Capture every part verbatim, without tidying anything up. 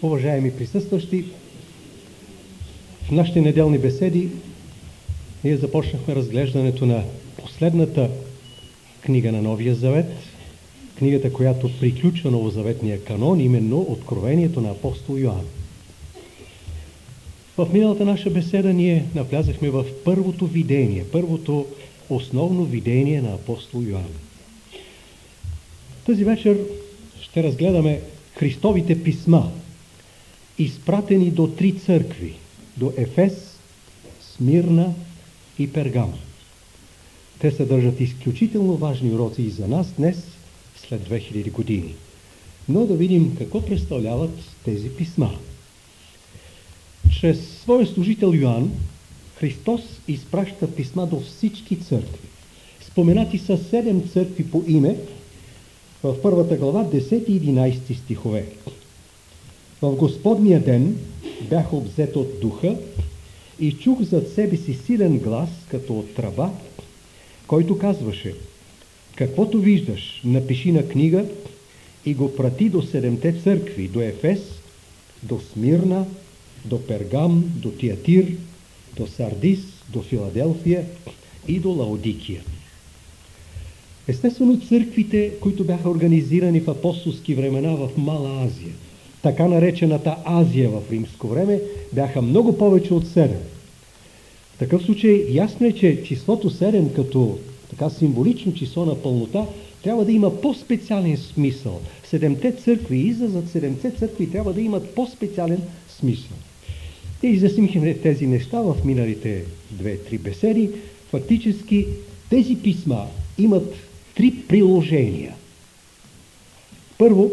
Уважаеми присъстващи, в нашите неделни беседи ние започнахме разглеждането на последната книга на Новия Завет, книгата, която приключва новозаветния канон, именно Откровението на апостол Йоан. В миналата наша беседа ние навлязахме в първото видение, първото основно видение на апостол Йоан. Тази вечер ще разгледаме Христовите писма, изпратени до три църкви, до Ефес, Смирна и Пергам. Те съдържат изключително важни уроци и за нас днес, след две хиляди години. Но да видим какво представляват тези писма. Чрез своя служител Йоан, Христос изпраща писма до всички църкви. Споменати са седем църкви по име в първата глава, десети и единайсети стихове. В Господния ден бях обзет от духа и чух зад себе си силен глас, като от тръба, който казваше: каквото виждаш, напиши на книга и го прати до седемте църкви, до Ефес, до Смирна, до Пергам, до Тиатир, до Сардис, до Филаделфия и до Лаодикия. Естествено, църквите, които бяха организирани в апостолски времена в Мала Азия, така наречената Азия в римско време, бяха много повече от седем. В такъв случай ясно е, че числото седем като така символично число на пълнота трябва да има по-специален смисъл. Седемте църкви, изразът седемте църкви трябва да имат по-специален смисъл. И изяснихме тези неща в миналите две-три беседи. Фактически тези писма имат три приложения. Първо,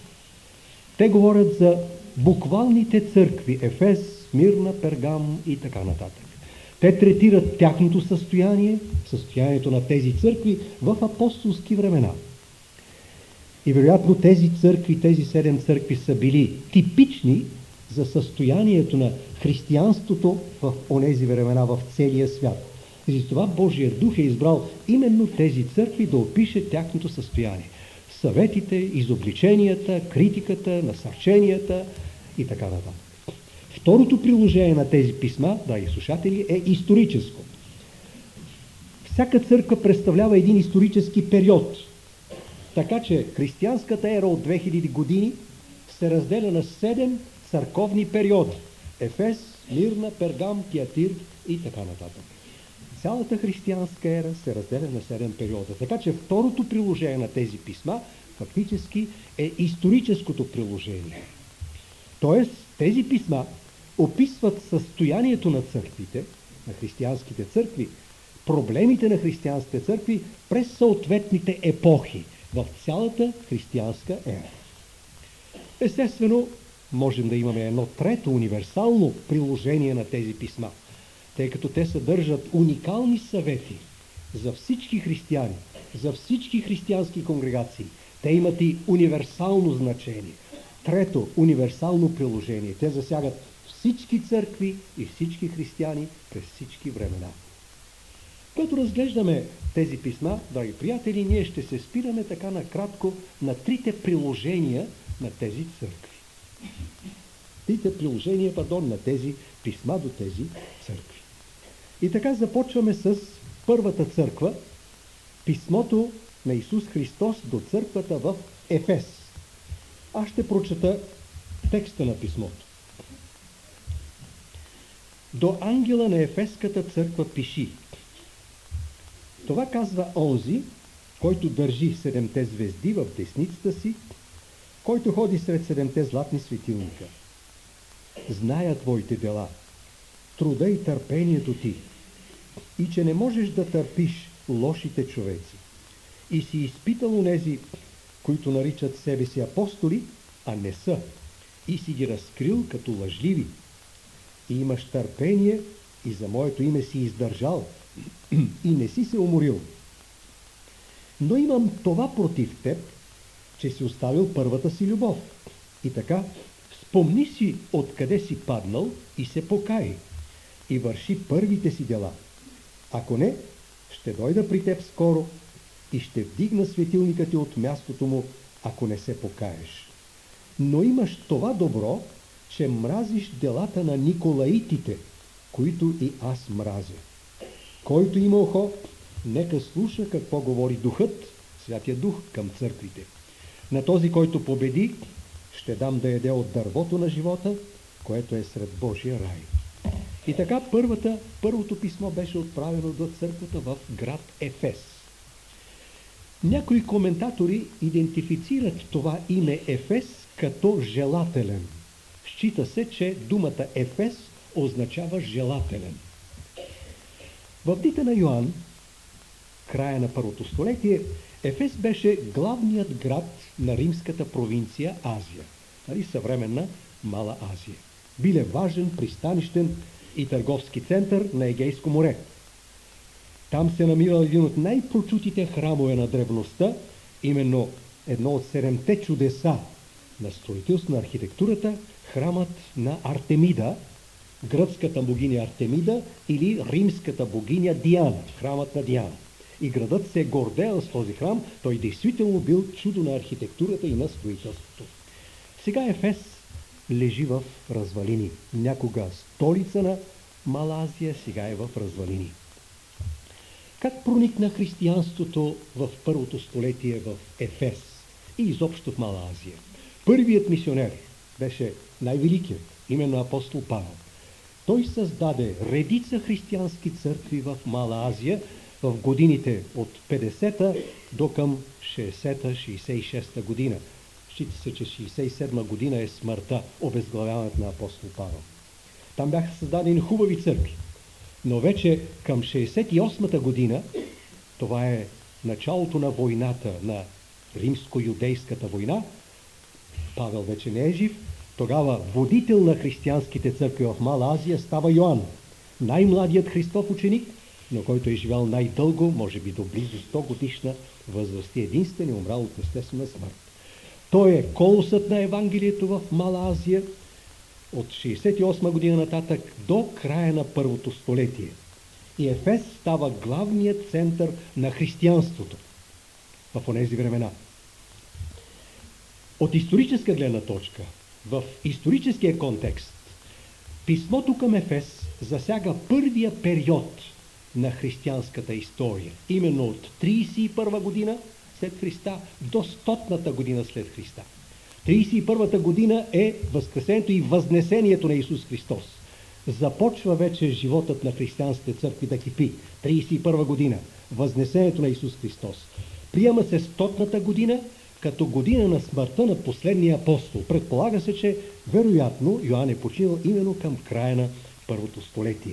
те говорят за буквалните църкви Ефес, Смирна, Пергам и така нататък. Те третират тяхното състояние, състоянието на тези църкви в апостолски времена. И вероятно тези църкви, тези седем църкви са били типични за състоянието на християнството в онези времена в целия свят. И за това Божия дух е избрал именно тези църкви да опише тяхното състояние. Съветите, изобличенията, критиката, насърченията и така нататък. Второто приложение на тези писма, драги слушатели, е историческо. Всяка църква представлява един исторически период. Така че християнската ера от две хиляди години се разделя на седем църковни периода. Ефес, Смирна, Пергам, Тиатир и така нататък. Цялата християнска ера се разделя на седем периода. Така че второто приложение на тези писма фактически е историческото приложение. Тоест, тези писма описват състоянието на църквите, на християнските църкви, проблемите на християнските църкви през съответните епохи в цялата християнска ера. Естествено, можем да имаме едно трето универсално приложение на тези писма, тъй като те съдържат уникални съвети за всички християни, за всички християнски конгрегации. Те имат и универсално значение. Трето универсално приложение. Те засягат всички църкви и всички християни през всички времена. Като разглеждаме тези писма, драги приятели, ние ще се спираме така накратко на трите приложения на тези църкви. Трите приложения, пардон, на тези писма до тези църкви. И така започваме с първата църква, писмото на Исус Христос до църквата в Ефес. Аз ще прочета текста на писмото. До ангела на Ефеската църква пиши: това казва онзи, който държи седемте звезди в десницата си, който ходи сред седемте златни светилника. Зная твоите дела, труда и търпението ти, и че не можеш да търпиш лошите човеци, и си изпитал онези, които наричат себе си апостоли, а не са, и си ги разкрил като лъжливи. И имаш търпение, и за моето име си издържал, и не си се уморил. Но имам това против теб, че си оставил първата си любов. И така, спомни си откъде си паднал и се покай, и върши първите си дела. Ако не, ще дойда при теб скоро и ще вдигна светилника ти от мястото му, ако не се покаеш. Но имаш това добро, че мразиш делата на Николаитите, които и аз мразя. Който има ухо, нека слуша какво говори Духът, Святия Дух към църквите. На този, който победи, ще дам да яде от дървото на живота, което е сред Божия рай. И така първата, първото писмо беше отправено до църквата в град Ефес. Някои коментатори идентифицират това име Ефес като желателен. Счита се, че думата Ефес означава желателен. В дните на Йоан, края на първото столетие, Ефес беше главният град на римската провинция Азия, нали, съвременна Мала Азия. Биле важен пристанищен и търговски център на Егейско море. Там се намирал един от най-прочутите храмове на древността, именно едно от седемте чудеса на строителство на архитектурата, храмът на Артемида, гръцката богиня Артемида или римската богиня Диана, храмът на Диана. И градът се е гордеял с този храм, той действително бил чудо на архитектурата и на строителството. Сега Ефес лежи в развалини. Някога столица на Мала Азия, сега е в развалини. Как проникна християнството в първото столетие в Ефес и изобщо в Мала Азия? Първият мисионер беше най-великият, именно апостол Павел. Той създаде редица християнски църкви в Мала Азия в годините от петдесета до към шейсета шейсет и шеста година. Счита се, че шейсет и седма година е смъртта, обезглавяването на апостол Павел. Там бяха създадени хубави църкви. Но вече към шейсет и осмата година, това е началото на войната, на римско-юдейската война, Павел вече не е жив, тогава водител на християнските църкви в Мала Азия става Йоан, най-младият Христов ученик, но който е живял най-дълго, може би до близо сто годишна възраст, единствен е умрал от естествена смърт. Той е колосът на Евангелието в Мала Азия от шейсет и осма година нататък до края на първото столетие. И Ефес става главният център на християнството в онези времена. От историческа гледна точка, в историческия контекст, писмото към Ефес засяга първия период на християнската история, именно от трийсет и първа година след Христа до стотната година след Христа. трийсет и първата година е възкресението и възнесението на Исус Христос. Започва вече животът на християнските църкви да кипи. трийсет и първа година, възнесението на Исус Христос. Приема се стотната година като година на смъртта на последния апостол. Предполага се, че вероятно Йоан е починал именно към края на първото столетие.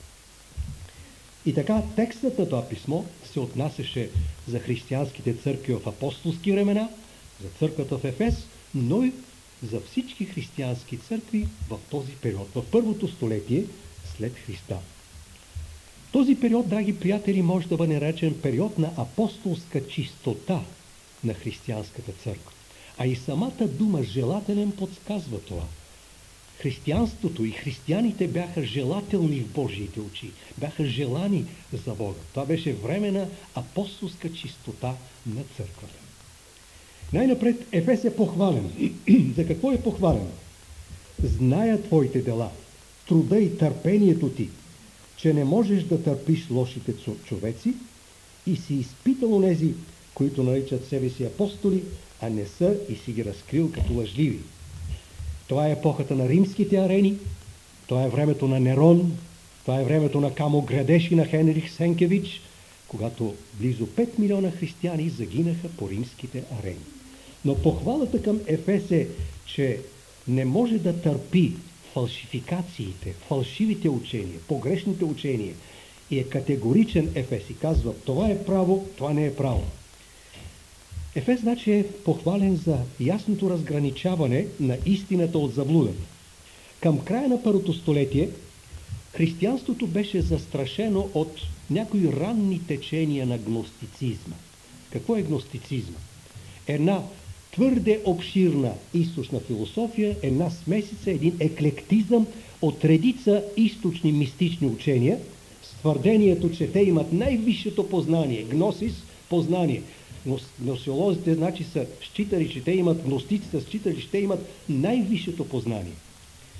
И така текстът на това писмо се отнасяше за християнските църкви в апостолски времена, за църквата в Ефес, но и за всички християнски църкви в този период, в първото столетие след Христа. Този период, драги приятели, може да бъде наречен период на апостолска чистота на християнската църква. А и самата дума желателен подсказва това. Християнството и християните бяха желателни в Божиите очи, бяха желани за Бога. Това беше време на апостолска чистота на църквата. Най-напред Ефес е похвален. За какво е похвален? Зная твоите дела, труда и търпението ти, че не можеш да търпиш лошите човеци и си изпитал онези, които наричат себе си апостоли, а не са и си ги разкрил като лъжливи. Това е епохата на римските арени, това е времето на Нерон, това е времето на Камо Градеш и на Хенрих Сенкевич, когато близо пет милиона християни загинаха по римските арени. Но похвалата към Ефес е, че не може да търпи фалшификациите, фалшивите учения, погрешните учения. И е категоричен Ефес и казва, това е право, това не е право. Ефес значи е похвален за ясното разграничаване на истината от заблудата. Към края на първото столетие християнството беше застрашено от някои ранни течения на гностицизма. Какво е гностицизма? Една твърде обширна източна философия, една смесица, един еклектизъм от редица източни мистични учения с твърдението, че те имат най-висшето познание, гносис, познание. Но гносиолозите значи са считали, че те имат, гностиците считали, че те имат най-висшето познание.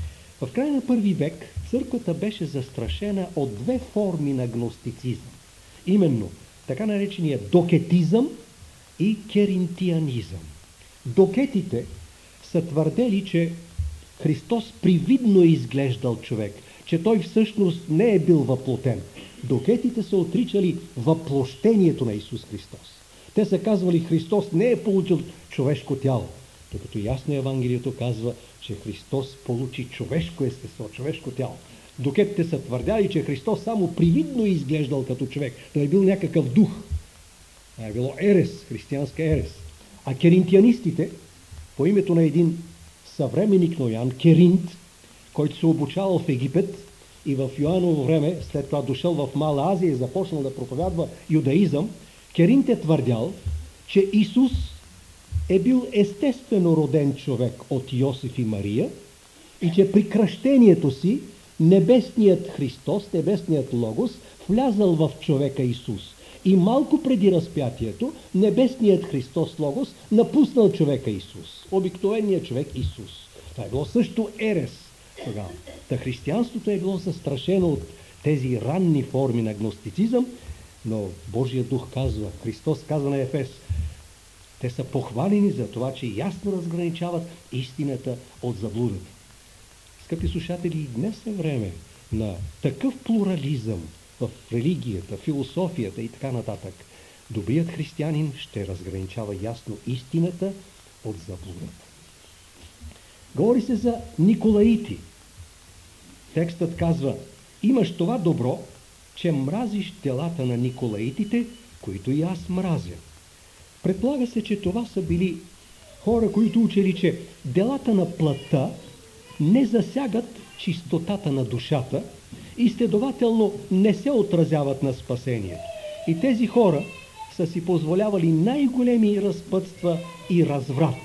В края на първи век църквата беше застрашена от две форми на гностицизъм. Именно така наречения докетизъм и керинтианизъм. Докетите са твърдели, че Христос привидно е изглеждал човек, че той всъщност не е бил въплотен. Докетите са отричали въплощението на Исус Христос. Те са казвали, Христос не е получил човешко тяло, докато ясно Евангелието казва, че Христос получи човешко естество, човешко тяло. Докетите са твърдяли, че Христос само привидно е изглеждал като човек. Той е бил някакъв дух. Това е било ерес, християнска ерес. А керинтианистите, по името на един съвременник на Йоан, Керинт, който се обучавал в Египет и в Йоаново време, след това дошъл в Мала Азия и започнал да проповядва юдаизъм, Керинт е твърдял, че Исус е бил естествено роден човек от Йосиф и Мария и че при кръщението си небесният Христос, небесният Логос, влязал в човека Исус. И малко преди разпятието, небесният Христос Логос напуснал човека Исус. Обикновеният човек Исус. Това е било също ерес тогава. Та християнството е било застрашено от тези ранни форми на гностицизъм, но Божия дух казва, Христос казва на Ефес, те са похвалени за това, че ясно разграничават истината от заблудата. Скъпи слушатели, днес е време на такъв плурализъм в религията, философията и така нататък. Добрият християнин ще разграничава ясно истината от заблудата. Говори се за Николаити. Текстът казва, имаш това добро, че мразиш делата на Николаитите, които и аз мразя. Предполага се, че това са били хора, които учили, че делата на плътта не засягат чистотата на душата и следователно не се отразяват на спасението. И тези хора са си позволявали най-големи разпътства и разврат.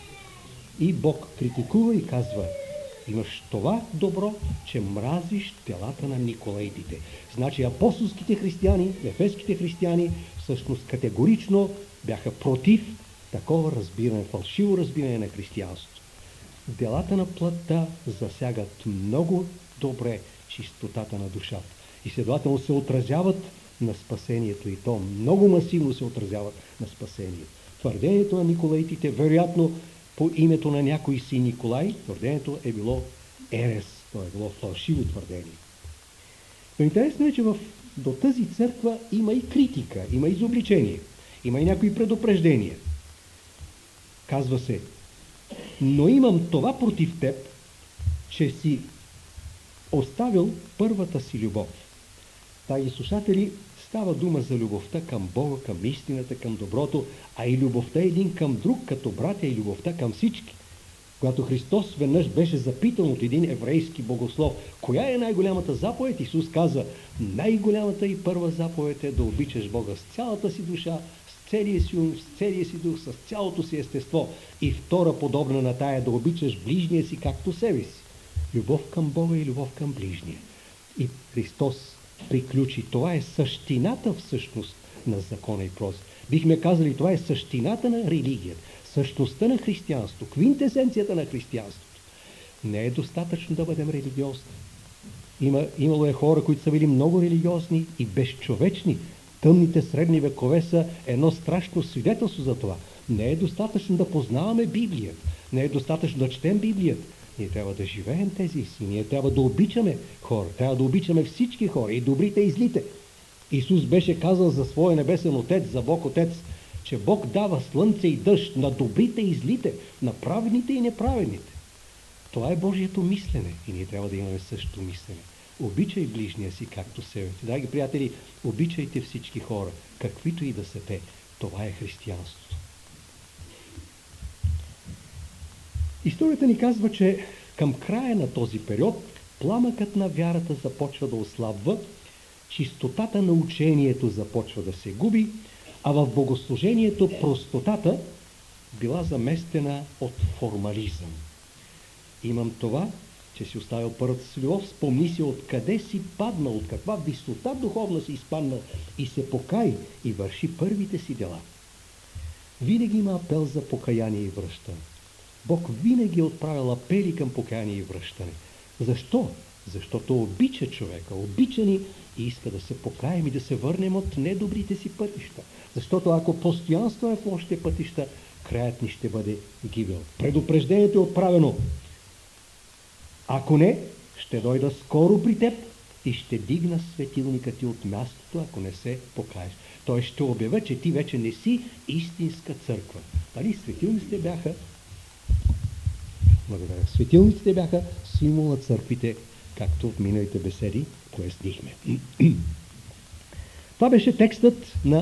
И Бог критикува и казва, имаш това добро, че мразиш делата на Николаитите. Значи апостолските християни, ефеските християни всъщност категорично бяха против такова разбиране, фалшиво разбиране на християнството. Делата на плътта засягат много добре чистотата на душата. И следователно се отразяват на спасението и то много масивно се отразяват на спасението. Твърдението на Николаитите, вероятно по името на някой си Николай, твърдението е било ерес, то е било фалшиво твърдение. Но интересно е, че в, до тази църква има и критика, има и изобличение, има и някои предупреждения. Казва се, но имам това против теб, че си оставил първата си любов. Таги слушатели, става дума за любовта към Бога, към истината, към доброто, а и любовта един към друг, като братя, и любовта към всички. Когато Христос веднъж беше запитан от един еврейски богослов, коя е най-голямата заповед, Исус каза, най-голямата и първа заповед е да обичаш Бога с цялата си душа, с целия си ум, с целия си дух, с цялото си естество. И втора подобна на тая, да обичаш ближния си както себе си. Любов към Бога и любов към ближния. И Христос приключи. Това е същината всъщност на закона и проза. Бихме казали, това е същината на религията, същността на християнството, квинтесенцията на християнството. Не е достатъчно да бъдем религиозни. Има, имало е хора, които са били много религиозни и безчовечни. Тъмните средни векове са едно страшно свидетелство за това. Не е достатъчно да познаваме Библията. Не е достатъчно да четем Библията. Ние трябва да живеем тези истини. Ние трябва да обичаме хора. Трябва да обичаме всички хора, и добрите, и злите. Исус беше казал за своя небесен Отец, за Бог Отец, че Бог дава слънце и дъжд на добрите и злите, на праведните и неправедните. Това е Божието мислене и ние трябва да имаме същото мислене. Обичай ближния си както себе си. Драги приятели, обичайте всички хора, каквито и да са те. Това е християнството. Историята ни казва, че към края на този период пламъкът на вярата започва да ослабва, чистотата на учението започва да се губи, а в богослужението простотата била заместена от формализъм. Имам това, че си оставил първата си любов, спомни си откъде си паднал, от каква висота духовна си изпаднал и се покай и върши първите си дела. Винаги има апел за покаяние и връщане. Бог винаги е отправил апели към покаяние и връщане. Защо? Защото обича човека, обича ни и иска да се покаем и да се върнем от недобрите си пътища. Защото ако постоянстваме в лошите пътища, краят ни ще бъде гибел. Предупреждението е отправено. Ако не, ще дойда скоро при теб и ще дигна светилника ти от мястото, ако не се покаеш. Той ще обявя, че ти вече не си истинска църква. Дали светилниците бяха Благодаря. Светилниците бяха символ на църквите, както в миналите беседи пояснихме. Това беше текстът на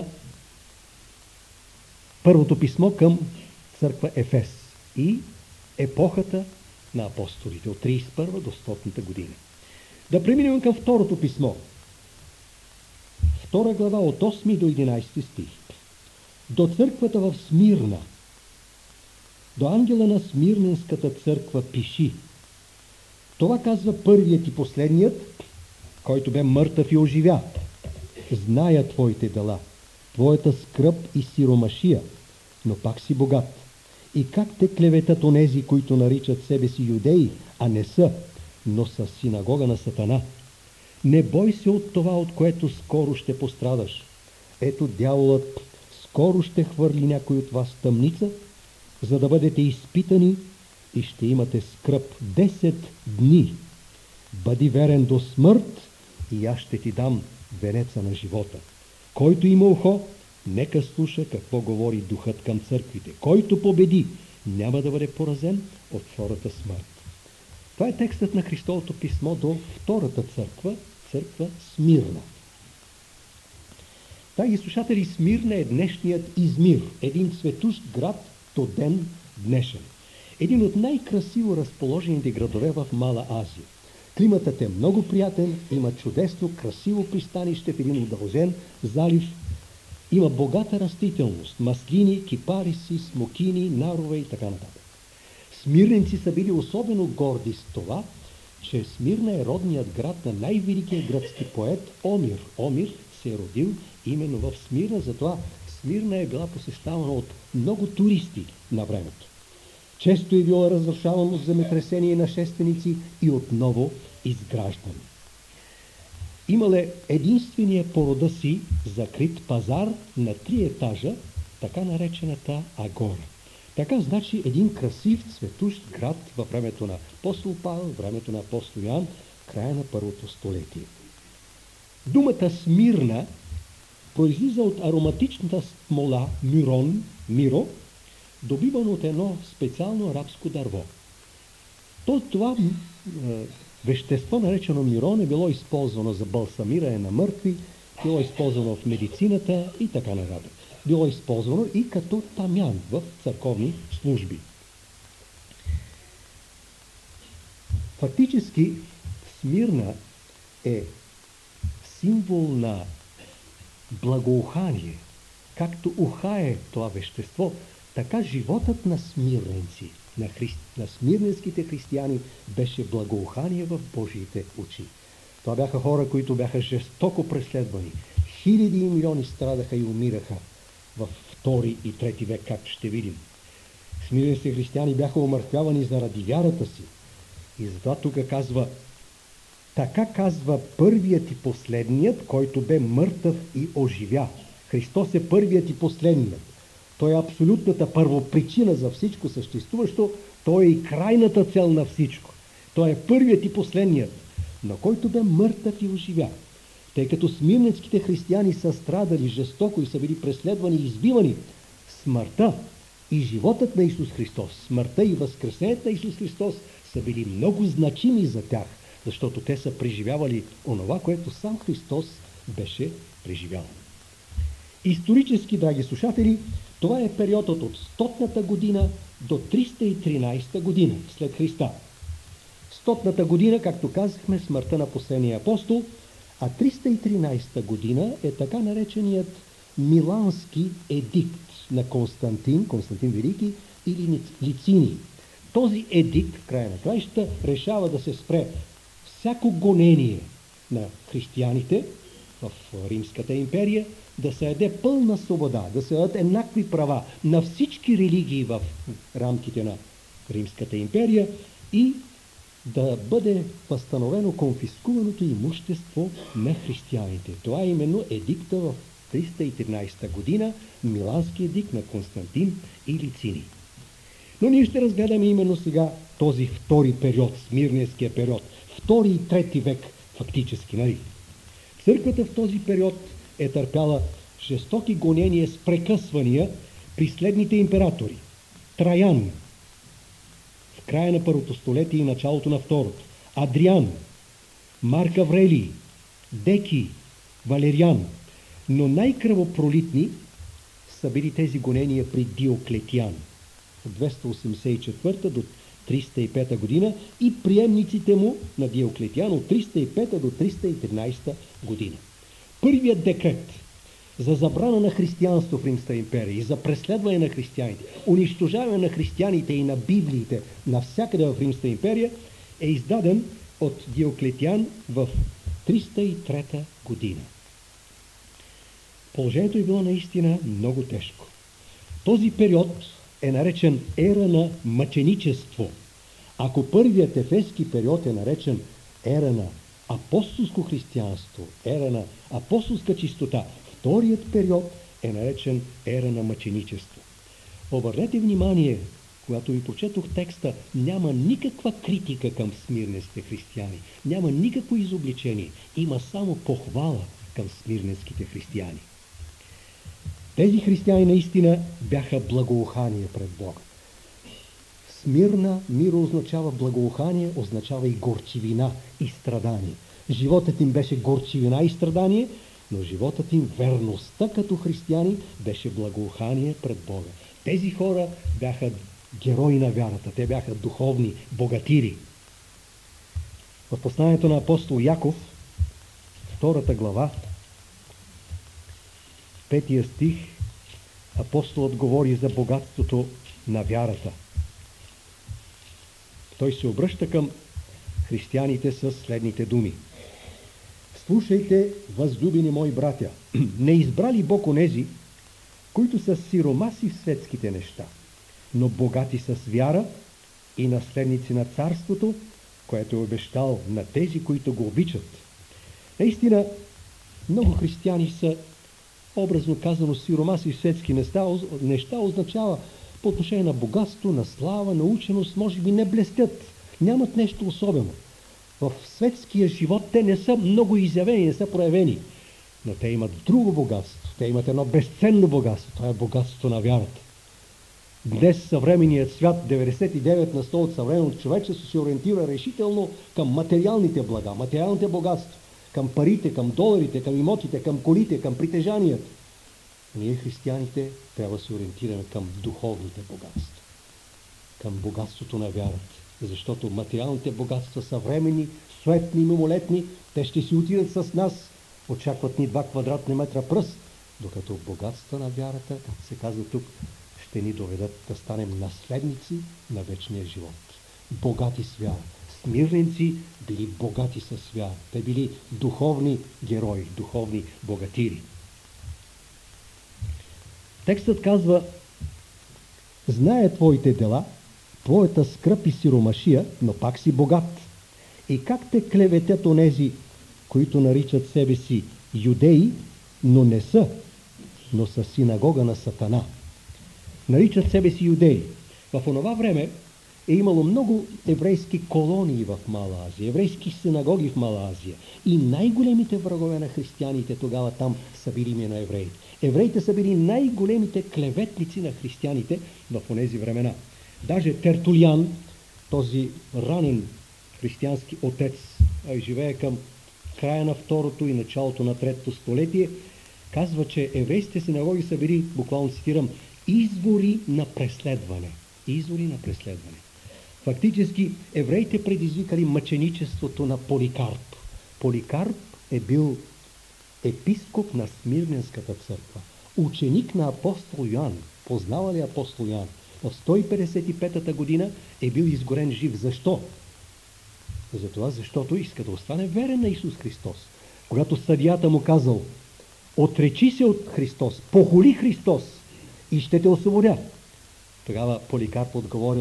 първото писмо към църква Ефес и епохата на апостолите от тридесет и първа до стотната година. Да преминем към второто писмо. Втора глава от осми до единадесети стих. До църквата в Смирна, до ангела на Смирненската църква пиши. Това казва първият и последният, който бе мъртъв и оживя. Зная твоите дела, твоята скръб и сиромашия, но пак си богат. И как те клеветат онези, които наричат себе си юдеи, а не са, но са синагога на Сатана. Не бой се от това, от което скоро ще пострадаш. Ето дяволът скоро ще хвърли някой от вас в тъмница, за да бъдете изпитани и ще имате скръб десет дни. Бъди верен до смърт и аз ще ти дам венеца на живота. Който има ухо, нека слуша какво говори духът към църквите. Който победи, няма да бъде поразен от втората смърт. Това е текстът на Христовото писмо до втората църква, църква Смирна. Драги слушатели, Смирна е днешният Измир, един цветущ град до ден днешен. Един от най-красиво разположените градове в Мала Азия. Климатът е много приятен, има чудесно, красиво пристанище в един удължен залив. Има богата растителност, маслини, кипариси, смокини, нарове и така нататък. Смирненци са били особено горди с това, че Смирна е родният град на най-великия гръцки поет Омир. Омир се е родил именно в Смирна, затова Смирна е била посещавана от много туристи на времето. Често е било разрушавано с земетресения и нашественици и отново изграждано. Имале единствения по рода си закрит пазар на три етажа, така наречената Агора. Така значи един красив, цветущ град във времето на апостол Павел, времето на апостол Йоан, края на първото столетие. Думата Смирна произлиза от ароматичната смола мирон, миро, добивано от едно специално арабско дърво. То, това е, вещество, наречено мирон, е било използвано за балсамиране на мъртви, било използвано в медицината и така нататък. Било използвано и като тамян в църковни служби. Фактически Смирна е символ на благоухание. Както ухае това вещество, така животът на смирненци, на, хри... на смирненските християни беше благоухание в Божиите очи. Това бяха хора, които бяха жестоко преследвани. Хиляди и милиони страдаха и умираха във втори и трети век, както ще видим. Смирненските християни бяха умъртвявани заради вярата си. И затова тук казва: така казва първият и последният, който бе мъртъв и оживя. Христос е първият и последният. Той е абсолютната първопричина за всичко съществуващо. Той е и крайната цел на всичко. Той е първият и последният, на който бе мъртъв и оживя. Тъй като смирненските християни са страдали жестоко и са били преследвани и избивани, смъртта и животът на Исус Христос, смъртта и възкресението на Исус Христос са били много значими за тях, защото те са преживявали онова, което сам Христос беше преживял. Исторически, драги слушатели, това е периодът от стотната година до триста и тринадесета година след Христа. Стотната година, както казахме, смъртта на последния апостол, а триста и тринадесета година е така нареченият Милански едикт на Константин, Константин Велики или Лициний. Този едикт, в края на краищата, решава да се спре всяко гонение на християните в Римската империя, да се даде пълна свобода, да се дадат еднакви права на всички религии в рамките на Римската империя и да бъде възстановено конфискуваното имущество на християните. Това е именно едикта в триста и тринадесета година, Милански едикт на Константин и Лициний. Но ние ще разгледаме именно сега този втори период, Смирненския период, втори и трети век фактически, нали? Църквата в този период е търпяла жестоки гонения с прекъсвания при следните императори. Траян в края на първото столетие и началото на второто, Адриан, Марк Аврелий, Деки, Валериан, но най-кръвопролитни са били тези гонения при Диоклетиан от двеста осемдесет и четвърта до триста и пета година и приемниците му на Диоклетиан от триста и пета до триста и тринадесета година. Първият декрет за забрана на християнство в Римската империя и за преследване на християните, унищожаване на християните и на библиите навсякъде в Римската империя е издаден от Диоклетиан в триста и трета година. Положението е било наистина много тежко. Този период е наречен ера на мъченичество. Ако първият ефески период е наречен ера на апостолско християнство, ера на апостолска чистота, вторият период е наречен ера на мъченичество. Обърнете внимание, когато ви прочетох текста, няма никаква критика към смирненските християни, няма никакво изобличение, има само похвала към смирненските християни. Тези християни наистина бяха благоухание пред Бога. Смирна миро означава благоухание, означава и горчивина и страдание. Животът им беше горчивина и страдание, но животът им, верността като християни, беше благоухание пред Бога. Тези хора бяха герои на вярата, те бяха духовни богатири. В посланието на апостол Яков, втората глава, петия стих, апостолът говори за богатството на вярата. Той се обръща към християните с следните думи. Слушайте, възлюбени мои братя, не избрали Бог онези, които са сиромаси в светските неща, но богати с вяра и наследници на царството, което е обещал на тези, които го обичат. Наистина, много християни са, образно казано, сиромаси в светски неща, неща означава по отношение на богатство, на слава, на ученост, може би не блестят, нямат нещо особено. В светския живот те не са много изявени, не са проявени, но те имат друго богатство, те имат едно безценно богатство, това е богатството на вярата. Днес съвременният свят, деветдесет и девет на сто от съвременното човечество се ориентира решително към материалните блага, материалните богатства, към парите, към доларите, към имотите, към колите, към притежанията. Ние, християните, трябва да се ориентираме към духовните богатства, към богатството на вярата. Защото материалните богатства са временни, суетни, мимолетни, те ще си отидат с нас, очакват ни два квадратни метра пръст, докато богатства на вярата, както се казва тук, ще ни доведат да станем наследници на вечния живот. Богати с вяра. Смирненци били богати с вяра. Те били духовни герои, духовни богатири. Текстът казва: зная твоите дела, твоята скръп и сиромашия, но пак си богат. И как те клеветят онези, които наричат себе си юдеи, но не са, но са синагога на Сатана. Наричат себе си юдеи. В онова време е имало много еврейски колонии в Мала Азия, еврейски синагоги в Мала Азия. И най-големите врагове на християните тогава там са били именно евреите. Евреите са били най-големите клеветници на християните в онези времена. Даже Тертулиан, този ранен християнски отец, живее към края на второто и началото на третото столетие, казва, че еврейските синагоги са били, буквално цитирам, извори на преследване. Извори на преследване. Фактически, евреите предизвикали мъченичеството на Поликарп. Поликарп е бил епископ на Смирненската църква, ученик на апостол Йоан. Познава ли апостол Йоан? В сто и петдесет и пета година е бил изгорен жив. Защо? Затова, защото иска да остане верен на Исус Христос. Когато съдията му казал: отречи се от Христос, похули Христос и ще те освободя. Тогава Поликарп отговорил: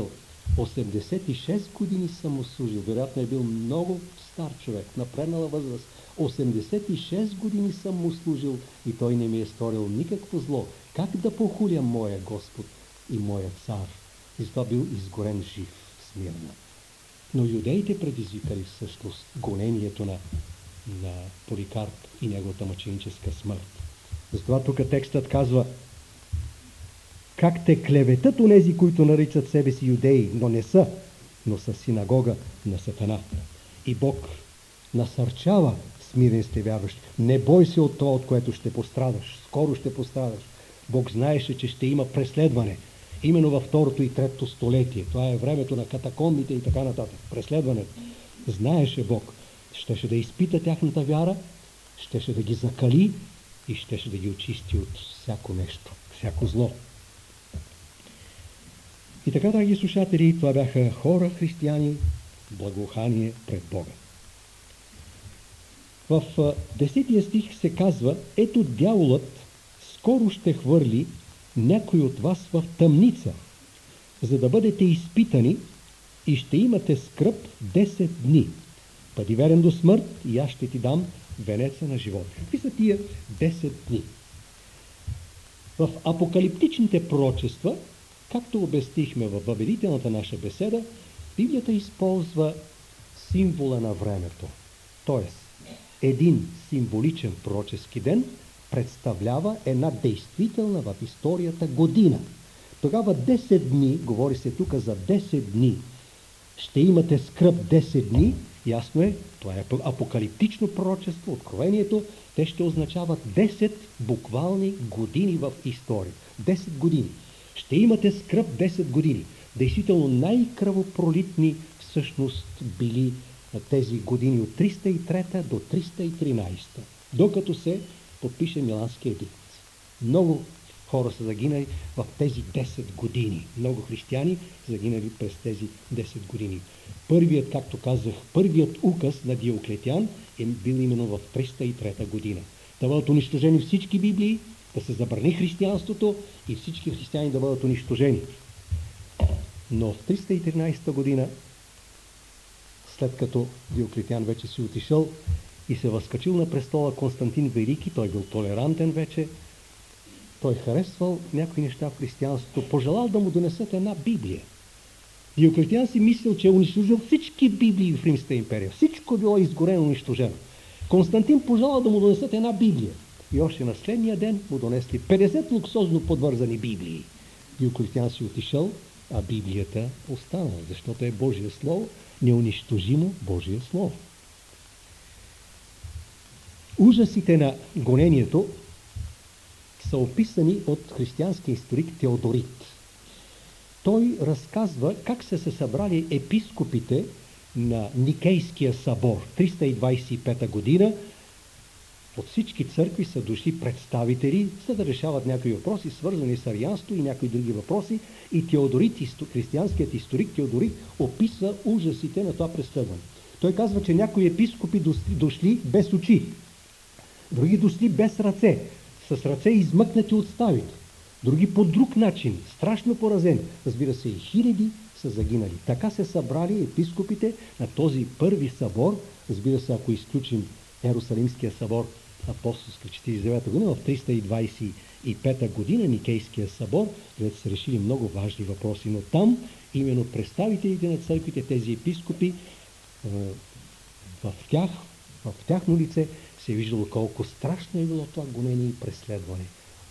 осемдесет и шест години съм му служил. Вероятно е бил много стар човек, напреднала възраст. осемдесет и шест години съм му служил и той не ми е сторил никакво зло. Как да похулям моя Господ и моя цар? И затова бил изгорен жив в Смирна. Но юдеите предизвикали всъщност гонението на, на Поликарп и неговата мъченическа смърт. Затова тук текстът казва: как те клеветат онези, които наричат себе си юдеи, но не са, но са синагога на Сатана. И Бог насърчава смирените вярващи. Не бой се от това, от което ще пострадаш. Скоро ще пострадаш. Бог знаеше, че ще има преследване. Именно във второто и третото столетие. Това е времето на катакомбите и така нататък. Преследването. Знаеше Бог. Щеше да изпита тяхната вяра, щеше да ги закали и щеше да ги очисти от всяко нещо, всяко зло. И така, драги слушатели, това бяха хора християни, благоухание пред Бога. В десетия стих се казва: ето дяволът скоро ще хвърли някой от вас в тъмница, за да бъдете изпитани и ще имате скръб десет дни. Бъди верен до смърт и аз ще ти дам венеца на живота. Какви са тия десет дни? В апокалиптичните пророчества, както обяснихме в въведителната наша беседа, Библията използва символа на времето. Тоест, един символичен пророчески ден представлява една действителна в историята година. Тогава десет дни, говори се тук за десет дни, ще имате скръб десет дни, ясно е, това е апокалиптично пророчество, откровението, те ще означават десет буквални години в историята. десет години. Ще имате скръб десет години. Действително най-кръвопролитни всъщност били тези години от триста и трета до триста и тринадесета, докато се подпише Миланския едикт. Много хора са загинали в тези десет години. Много християни загинали през тези десет години. Първият, както казах, първият указ на Диоклетиан е бил именно в триста и трета година. Да бъдат унищожени всички Библии, да се забрани християнството и всички християни да бъдат унищожени. Но в триста и тринадесета година, след като Диоклетиан вече си отишъл и се възкачил на престола Константин Велики, той бил толерантен вече, той харесвал някои неща в християнството, пожелал да му донесат една Библия. Диоклетиан си мислил, че е унищожил всички Библии в Римската империя. Всичко било изгорено, унищожено. Константин пожелал да му донесат една Библия. И още на следния ден му донесли петдесет луксозно подвързани Библии. Диоклетиан си отишъл, а Библията останала, защото е Божие Слово, неунищожимо Божие Слово. Ужасите на гонението са описани от християнския историк Теодорит. Той разказва как са се събрали епископите на Никейския събор триста двадесет и пета година. От всички църкви са дошли представители, за да решават някои въпроси, свързани с арианство и някои други въпроси. И Теодорит, християнският историк Теодорит, описва ужасите на това преследване. Той казва, че някои епископи дошли без очи, други дошли без ръце, с ръце измъкнати от ставите, други по друг начин, страшно поразени. Разбира се, и хиляди са загинали. Така се събрали епископите на този първи събор, разбира се, ако изключим Ерусалимския събор апостолска четиридесет и девета година, в триста двадесет и пета година Никейския събор, където са решили много важни въпроси. Но там именно представителите на църквите, тези епископи, в тях, в тяхно лице се е виждало колко страшно е било това гонение и преследване.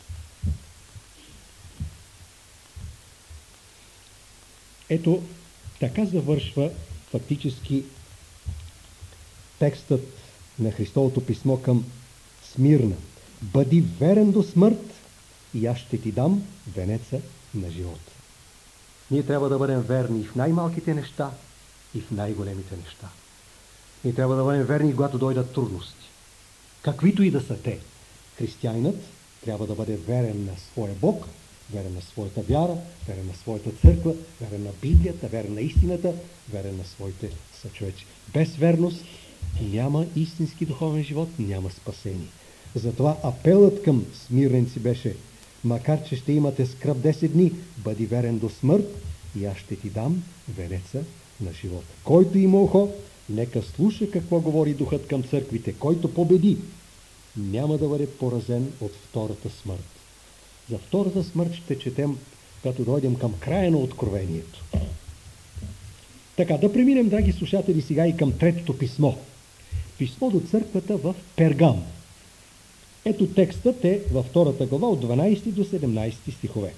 Ето, така завършва фактически текстът на Христовото писмо към Смирна. Бъди верен до смърт и аз ще ти дам венеца на живота. Ние трябва да бъдем верни и в най-малките неща, и в най-големите неща. Ние трябва да бъдем верни, когато дойдат трудности. Каквито и да са те. Християнинът трябва да бъде верен на своя Бог, верен на своята вяра, верен на своята църква, верен на Библията, верен на истината, верен на своите съчовеци. Без верност няма истински духовен живот, няма спасение. Затова апелът към смиренци беше: макар че ще имате скръб десет дни, бъди верен до смърт и аз ще ти дам венеца на живота. Който има ухо, нека слуша какво говори духът към църквите. Който победи, няма да бъде поразен от втората смърт. За втората смърт ще четем, като дойдем към края на откровението. Така, да преминем, драги слушатели, сега и към третото писмо. Писмо до църквата в Пергам. Ето текстът е във втората глава от дванайсети до седемнайсети стихове.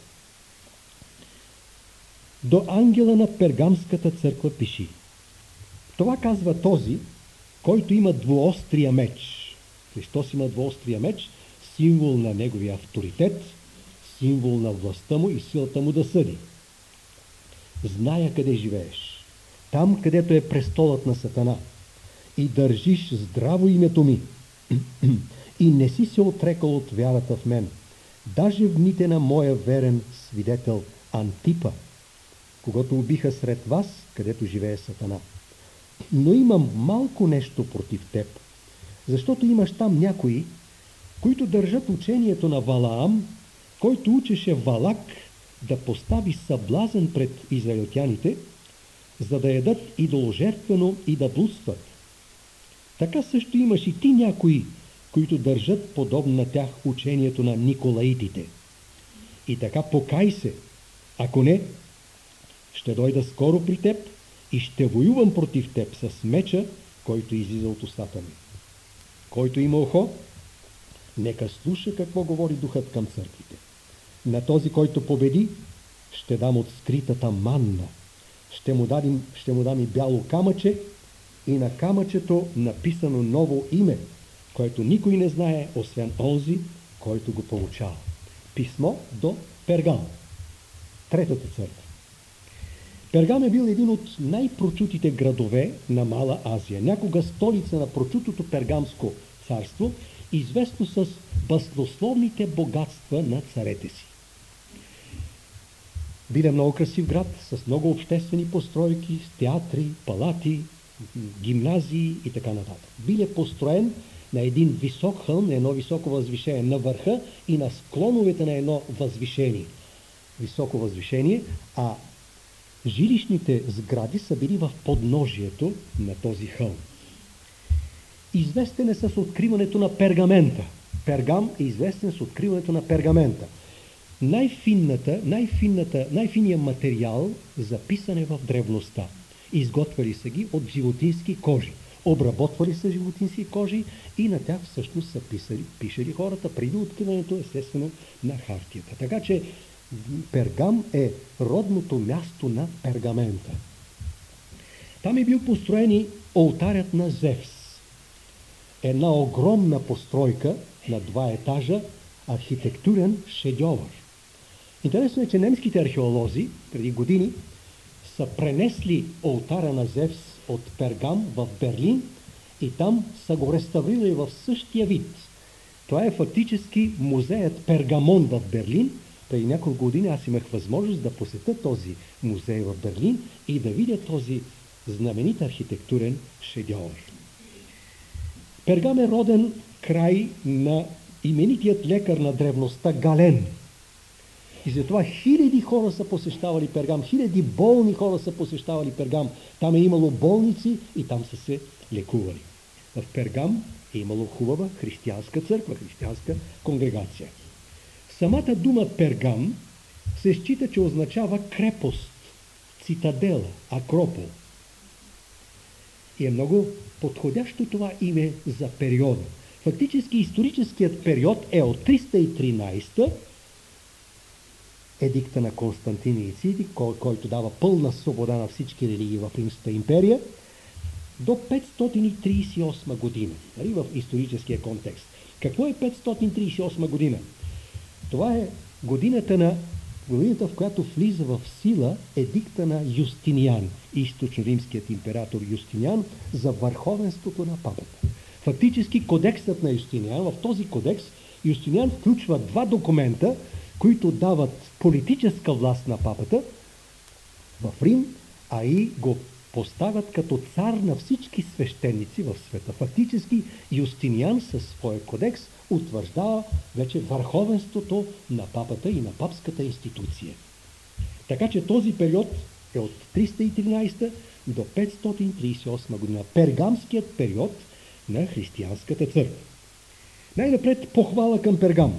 До ангела на Пергамската църква пиши. Това казва този, който има двуострия меч. Христос има двуострия меч, символ на неговия авторитет, символ на властта му и силата му да съди. Зная къде живееш, там където е престолът на Сатана, и държиш здраво името ми, и не си се отрекал от вярата в мен, даже в дните на моя верен свидетел Антипа, когато убиха сред вас, където живее Сатана. Но имам малко нещо против теб, защото имаш там някои, които държат учението на Валаам, който учеше Валак да постави съблазен пред израелтяните, за да ядат идоложертвено и да блудстват. Така също имаш и ти някои, които държат подобно на тях учението на Николаитите. И така покай се, ако не, ще дойда скоро при теб и ще воювам против теб с меча, който излиза от устата ми. Който има ухо, нека слуша какво говори духът към църквите. На този, който победи, ще дам от скритата манна. Ще му, дадим, ще му дам и бяло камъче, и на камъчето написано ново име, което никой не знае, освен онзи, който го получава. Писмо до Пергам. Третата църква. Пергам е бил един от най-прочутите градове на Мала Азия. Някога столица на прочутото Пергамско царство, известно с баснословните богатства на царете си. Бил е много красив град, с много обществени постройки, с театри, палати, гимназии и така нататък. Бил е построен на един висок хълм, на едно високо възвишение на върха и на склоновете на едно възвишение. Високо възвишение, а жилищните сгради са били в подножието на този хълм. Известен е с откриването на пергамента. Пергам е известен с откриването на пергамента. Най-финната, най-финната, най-финият материал за писане в древността. Изготвяли са ги от животински кожи. Обработвали са животински кожи и на тях всъщност са писали, пишели хората преди откриването, естествено, на хартията. Така че Пергам е родното място на пергамента. Там е бил построен и олтарят на Зевс. Една огромна постройка на два етажа, архитектурен шедьовър. Интересно е, че немските археолози преди години са пренесли олтара на Зевс от Пергам в Берлин и там са го реставрирали в същия вид. Това е фактически музеят Пергамон в Берлин. Преди няколко години аз имах възможност да посетя този музей в Берлин и да видя този знаменит архитектурен шедьовър. Пергам е роден край на именитият лекар на древността Гален. И затова хиляди хора са посещавали Пергам, хиляди болни хора са посещавали Пергам. Там е имало болници и там са се лекували. В Пергам е имало хубава християнска църква, християнска конгрегация. Самата дума Пергам се счита, че означава крепост, цитадела, акропол. И е много подходящо това име за периода. Фактически историческият период е от триста и тринайсета, едикта на Константин Ицидий, кой, който дава пълна свобода на всички религии в Римската империя, до петстотин трийсет и осма година, нали, в историческия контекст. Какво е петстотин трийсет и осма година? Това е годината, на, годината, в която влиза в сила едикта на Юстиниан, източно-римският император Юстиниан, за върховенството на папата. Фактически кодексът на Юстиниан, в този кодекс Юстиниан включва два документа, които дават политическа власт на папата в Рим, а и го поставят като цар на всички свещеници в света. Фактически Юстиниан със своя кодекс утвърждава вече върховенството на папата и на папската институция. Така че този период е от триста и тринадесета до петстотин тридесет и осма година. Пергамският период на християнската църква. Най-напред похвала към Пергам.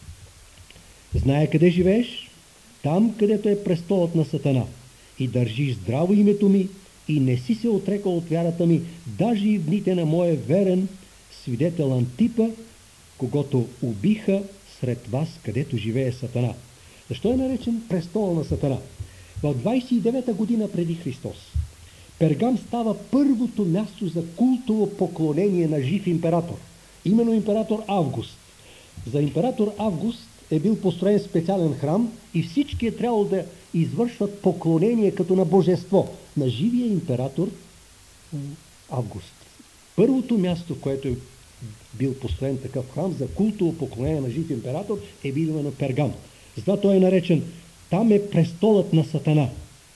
Знае къде живееш? Там, където е престолът на Сатана. И държиш здраво името ми и не си се отрекал от вярата ми, даже и в дните на моя верен свидетел Антипа, когото убиха сред вас, където живее Сатана. Защо е наречен престол на Сатана? В двадесет и девета година преди Христос Пергам става първото място за култово поклонение на жив император. Именно император Август. За император Август е бил построен специален храм и всички е трябвало да извършват поклонение като на божество на живия император Август. Първото място, в което е бил построен такъв храм за култово поклонение на жив император, е бил именно Пергам. Затова той е наречен, там е престолът на Сатана.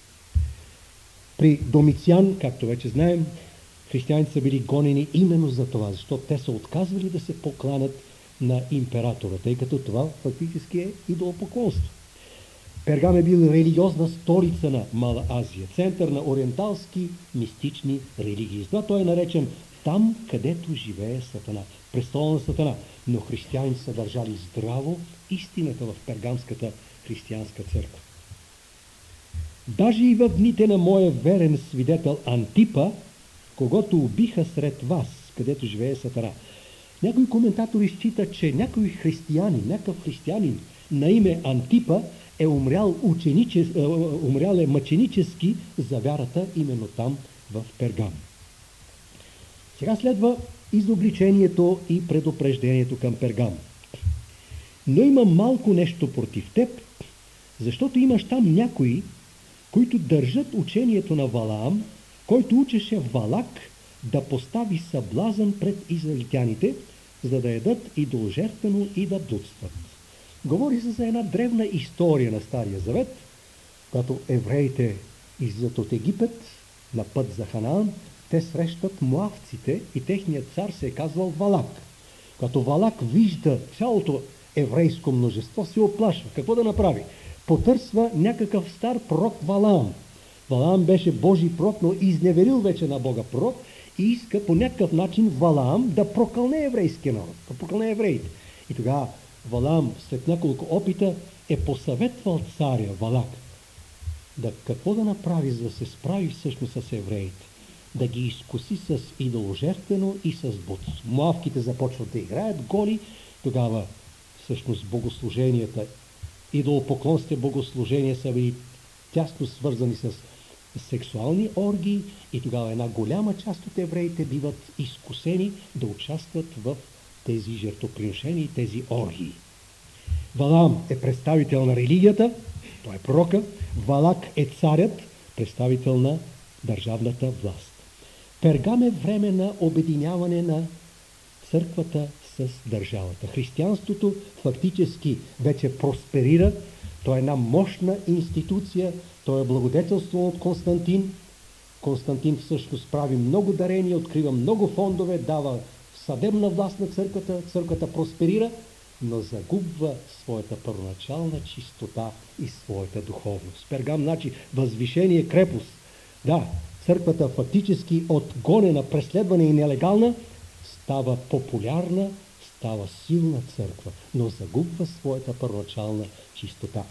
При Домициан, както вече знаем, християните са били гонени именно за това, защото те са отказвали да се покланят на императора, тъй като това фактически е идолопоклонство. Пергам е бил религиозна столица на Мала Азия, център на ориенталски мистични религии. Затова той е наречен там, където живее Сатана, престола на Сатана. Но християните са държали здраво истината в пергамската християнска църква. Даже и в дните на моя верен свидетел Антипа, когото убиха сред вас, където живее Сатана. Някои коментатори считат, че някой християнин, някакъв християнин на име Антипа е умрял, ученичес, е, умрял е мъченически за вярата именно там в Пергам. Сега следва изобличението и предупреждението към Пергам. Но има малко нещо против теб, защото имаш там някои, които държат учението на Валаам, който учеше Валак да постави съблазън пред израелтяните, за да ядат идоложертвено и да блудстват. Говори се за една древна история на Стария Завет, когато евреите излизат от Египет на път за Ханаан, те срещат моавците и техният цар се е казвал Валак. Когато Валак вижда цялото еврейско множество, се оплашва. Какво да направи? Потърсва някакъв стар пророк Валаам. Валаам беше Божий пророк, но изневерил вече на Бога пророк и иска по някакъв начин Валаам да прокълне еврейския народ, да прокълне евреите. И тогава Валаам след няколко опита е посъветвал царя Валак да какво да направи, за да се справи всъщност с евреите. Да ги изкуси с идоложертвено и с блудство. Моавките започват да играят голи, тогава всъщност богослуженията, идолопоклонствите богослужения са били тясно свързани с сексуални оргии и тогава една голяма част от евреите биват изкусени да участват в тези жертвоприношения и тези оргии. Валаам е представител на религията, той е пророка, Валак е царят, представител на държавната власт. Пергам е време на обединяване на църквата с държавата. Християнството фактически вече просперира, то е една мощна институция, то е благодетелство от Константин. Константин всъщност прави много дарения, открива много фондове, дава съдебна власт на църквата, църквата просперира, но загубва своята първоначална чистота и своята духовност. Пергам значи възвишение, крепост. Да, църквата фактически от гонена, преследвана и нелегална става популярна, става силна църква, но загубва своята първоначална чистота.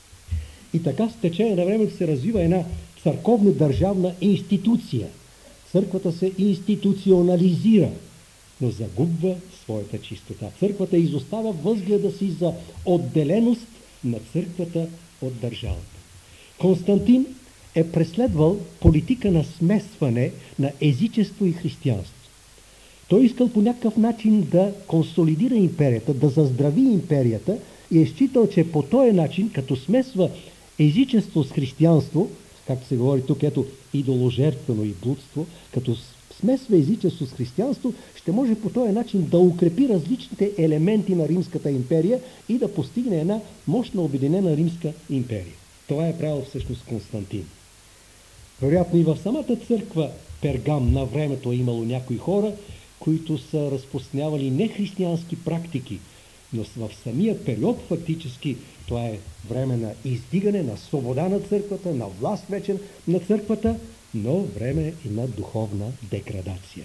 И така с течение на времето се развива една църковно-държавна институция. Църквата се институционализира, но загубва своята чистота. Църквата изостава възгледа си за отделеност на църквата от държавата. Константин е преследвал политика на смесване на езичество и християнство. Той искал по някакъв начин да консолидира империята, да заздрави империята и е считал, че по този начин, като смесва езичество с християнство, както се говори тук, ето идоложертвено и блудство, като смесва езичество с християнство, ще може по този начин да укрепи различните елементи на Римската империя и да постигне една мощна обединена Римска империя. Това е правил всъщност Константин. Вероятно и в самата църква Пергам на времето е имало някои хора, които са разпространявали нехристиянски практики, Но в самия период фактически това е време на издигане, на свобода на църквата, на власт вече на църквата, но време и на духовна деградация.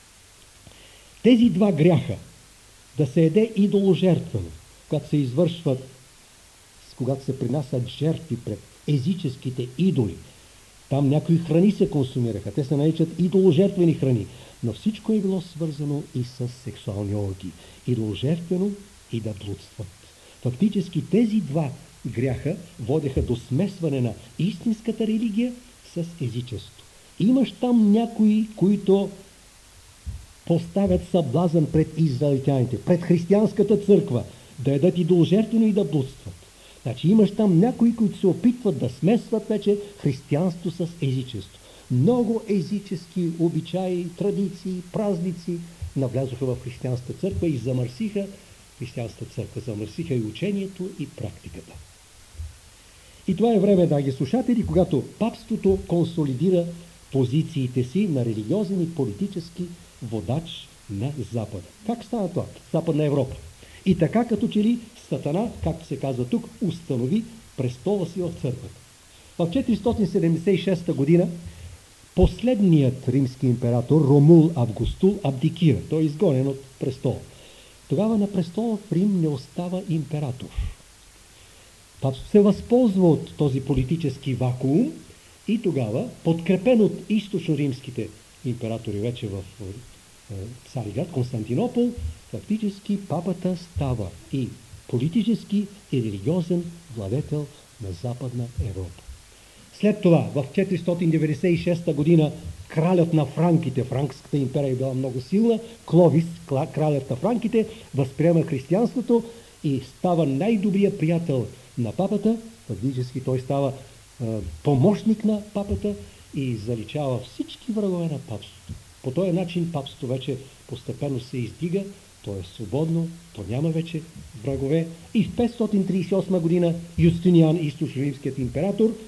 Тези два гряха, да се еде идоложертвено, когато се извършват, когато се принасят жертви пред езическите идоли, там някои храни се консумираха, те се наричат идоложертвени храни, но всичко е било свързано и с сексуални оргии. Идоложертвено и да блудстват. Фактически тези два гряха водеха до смесване на истинската религия с езичество. Имаш там някои, които поставят съблазън пред израелтяните, пред християнската църква, да ядат идоложертвено и да блудстват. Значи имаш там някои, които се опитват да смесват вече християнство с езичество. Много езически обичаи, традиции, празници навлязоха в християнската църква и замърсиха християнската църква, замърсиха и учението, и практиката. И това е време, драги слушатели, когато папството консолидира позициите си на религиозен и политически водач на Запада. Как стана това? Западна Европа. И така, като че ли Сатана, както се казва тук, установи престола си в църквата. В четиристотин седемдесет и шеста година последният римски император Ромул Августул абдикира. Той е изгонен от престола. Тогава на престола в Рим не остава император. Папството се възползва от този политически вакуум и тогава, подкрепен от източно-римските императори вече в Цариград, Константинопол, фактически папата става и политически и религиозен владетел на Западна Европа. След това, в четиристотин деветдесет и шеста година, кралят на франките, франкската империя е била много силна, Кловис, кралят на франките, възприема християнството и става най-добрият приятел на папата. Фактически той става е, помощник на папата и заличава всички врагове на папството. По този начин папството вече постепенно се издига, то е свободно, то няма вече врагове. И в петстотин тридесет и осма година Юстиниан, източно-римският император,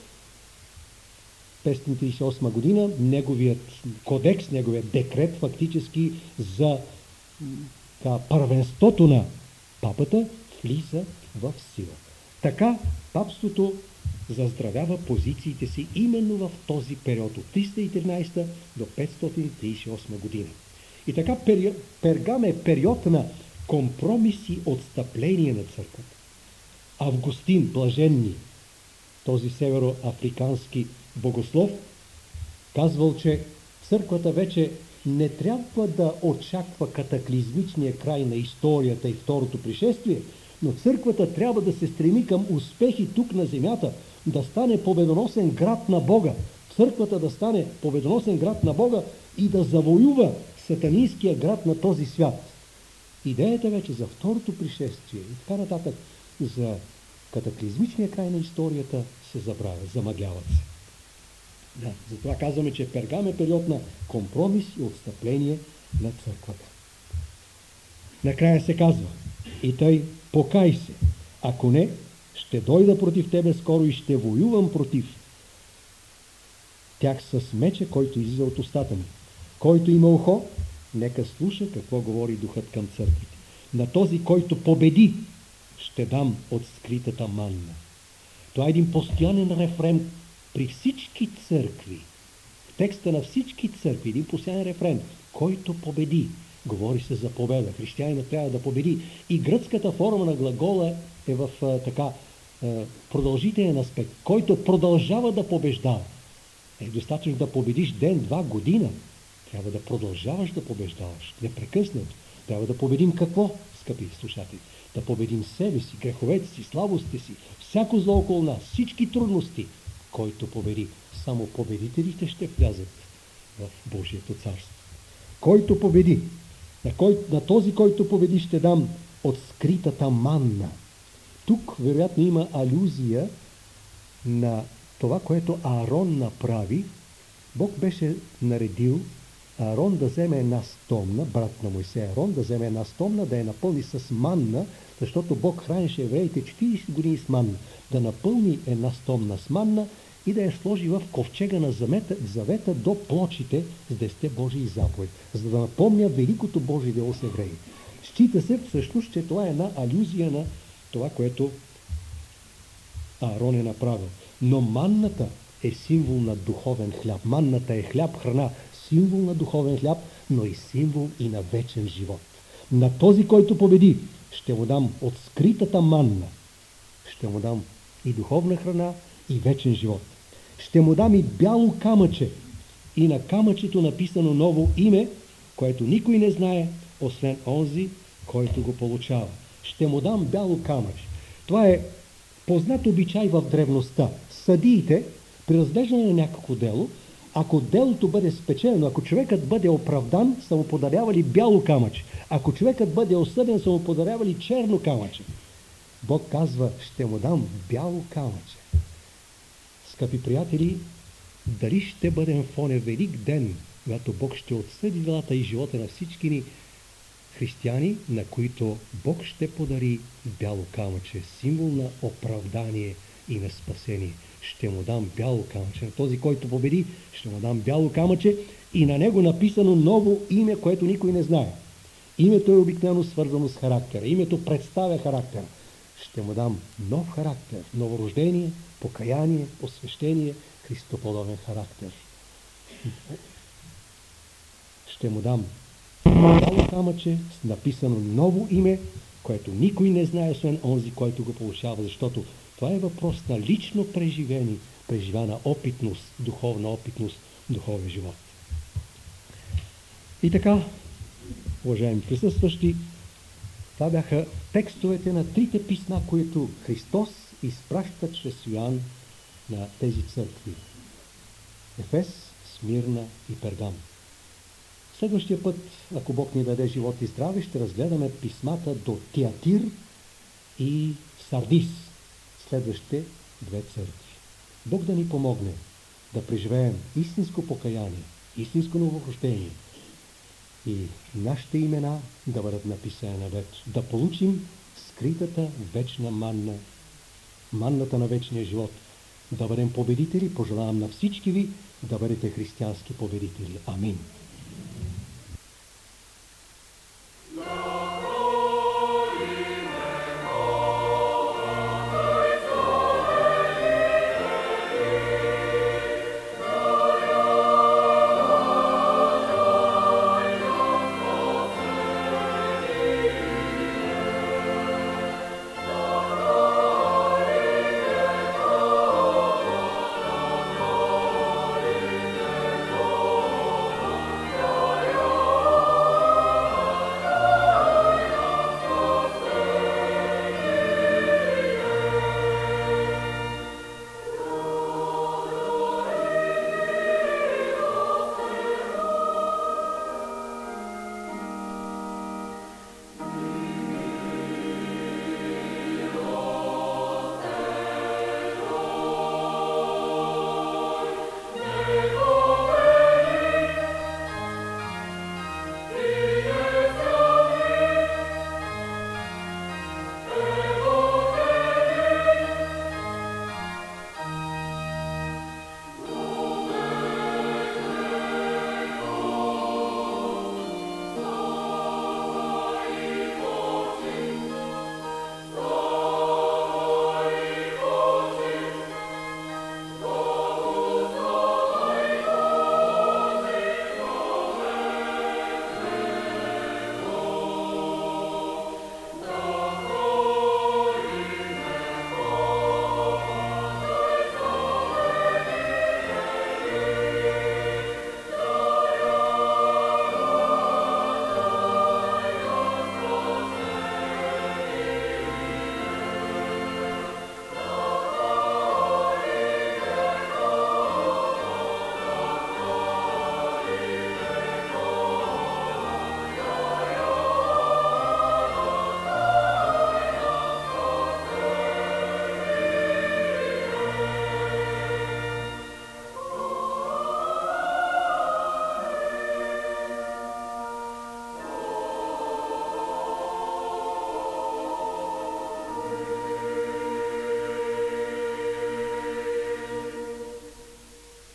петстотин тридесет и осма година, неговият кодекс, неговият декрет фактически за така, първенството на папата влиза в сила. Така папството заздравява позициите си именно в този период от триста и тринадесета до петстотин тридесет и осма година. И така пери... Пергам е период на компромис и отстъпление на църквата. Августин Блаженни, този североафрикански богослов, казвал, че църквата вече не трябва да очаква катаклизмичния край на историята и второто пришествие, но църквата трябва да се стреми към успехи тук на земята, да стане победоносен град на Бога. Църквата да стане победоносен град на Бога и да завоюва сатанинския град на този свят. Идеята вече за второто пришествие и така нататък за катаклизмичния край на историята се забравя, замъгляват се. Да, затова казваме, че Пергам е период на компромис и отстъпление на църквата. Накрая се казва: и тъй покай се, ако не, ще дойда против тебе скоро и ще воювам против тях с меча, който излиза от устата ми. Който има ухо, нека слуша какво говори духът към църквите. На този, който победи, ще дам от скритата манна. Това е един постоянен рефрен при всички църкви. В текста на всички църкви един постоянен рефрен. Който победи. Говори се за победа. Християнинът трябва да победи. И гръцката форма на глагола е в а, така а, продължителен аспект. Който продължава да побеждава. Е достатъчно да победиш ден, два, година. Трябва да продължаваш да побеждаваш. Непрекъснато. Трябва да победим какво, скъпи слушатели? Да победим себе си, греховете си, слабостите си, всяко зло около нас, всички трудности. Който победи, само победителите ще влязат в Божието царство. Който победи, на, кой, на този, който победи, ще дам от скритата манна. Тук, вероятно, има алюзия на това, което Аарон направи. Бог беше наредил Аарон да вземе една стомна, брат на Мойсей Аарон, да вземе една стомна, да я напълни с манна, защото Бог хранеше евреите четиридесет години с манна, да напълни една стомна с манна и да я сложи в ковчега на завета, завета до плочите с десетте Божии заповеди, за да напомня великото Божие дело с евреи. Счита се всъщност, че това е една алюзия на това, което Аарон е направил. Но манната е символ на духовен хляб. Манната е хляб, храна, символ на духовен хляб, но и символ и на вечен живот. На този, който победи, ще му дам от скритата манна. Ще му дам и духовна храна, и вечен живот. Ще му дам и бяло камъче. И на камъчето написано ново име, което никой не знае, освен онзи, който го получава. Ще му дам бяло камъче. Това е познат обичай в древността. Съдиите, при разглеждане на някакво дело, ако делото бъде спечелено, ако човекът бъде оправдан, са му подарявали бяло камъче. Ако човекът бъде осъден, са му подарявали черно камъче. Бог казва, ще му дам бяло камъче. Скъпи приятели, дали ще бъдем в оня велик ден, когато Бог ще отсъди делата и живота на всички ни християни, на които Бог ще подари бяло камъче, символ на оправдание и на спасение. Ще му дам бяло камъче. На този, който победи, ще му дам бяло камъче и на него написано ново име, което никой не знае. Името е обикновено свързано с характера. Името представя характера. Ще му дам нов характер, новорождение, покаяние, посвещение, христоподобен характер. Ще му дам бяло камъче с написано ново име, което никой не знае, освен онзи, който го получава, защото това е въпрос на лично преживени, преживяна опитност, духовна опитност, духовен живот. И така, уважаеми присъстващи, това бяха текстовете на трите писма, които Христос изпраща чрез Йоан на тези църкви. Ефес, Смирна и Пергам. Следващия път, ако Бог ни даде живот и здраве, ще разгледаме писмата до Тиатир и Сардис, следващите две църкви. Бог да ни помогне да преживеем истинско покаяние, истинско новорождение и нашите имена да бъдат написани навеч, да получим скритата вечна манна, манната на вечния живот, да бъдем победители. Пожелавам на всички ви да бъдете християнски победители. Амин.